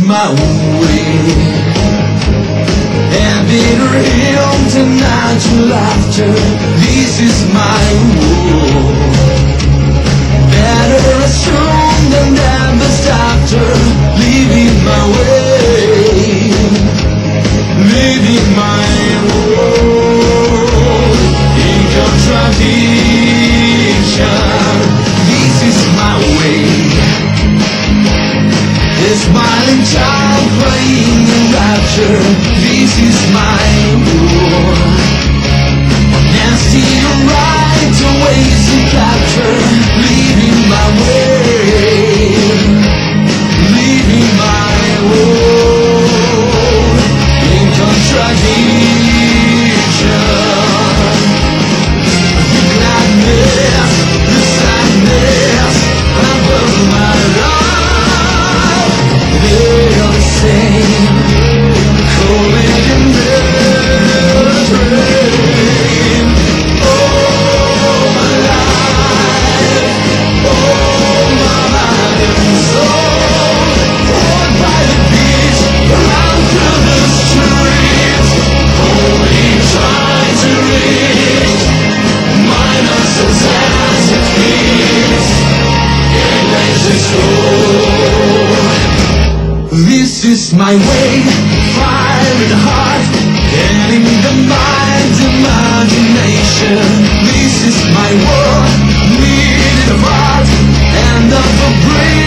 my way. Having real tonight to laughter, this is my war. Better strong than never stopped her, leaving my way, leaving my road in contradiction. This is my way. A smiling child playing in rapture. This is my war. Nasty right to waste and capture, leaving my way, leaving my road in contradiction. The gladness, the sadness of my life, they're the same, calling in the train. Oh, my life, oh, my mind and soul, born by the beach, around through the streets, only trying to reach minus the sense of peace, in lazy soul. This is my way, fire in the heart, getting the mind's imagination. This is my world, needed of art, and of a brain.